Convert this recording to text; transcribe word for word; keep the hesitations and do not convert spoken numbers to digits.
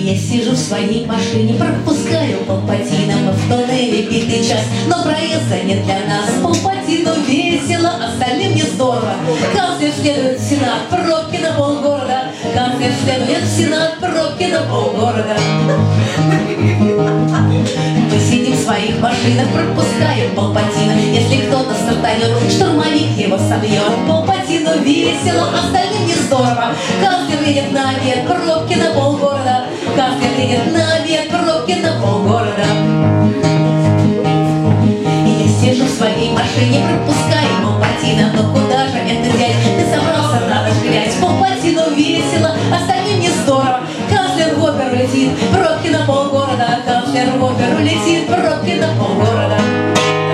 Я сижу в своей машине, пропускаю полпатином в тоннеле битый час, но проезда нет для нас. Полпатину весело, остальным не здорово. Канцлер следует в Сенат, пробки на полгорода. Канцлер следует в Сенат, пробки на полгорода. Мы сидим в своих машинах, пропускаем полпатина. Если кто-то стартанет, штурмовик его собьет. Полпатину весело, остальным не здорово. Канцлер едет на обед, пробки на полгорода. Канцлер едет на обед, пробки на полгорода. И я сижу в своей машине, пропускаю полпатина. Но куда же это, дядь, ты собрался надо ширять? Полпатину весело, остальным не здорово. Канцлер в оперу летит, пробки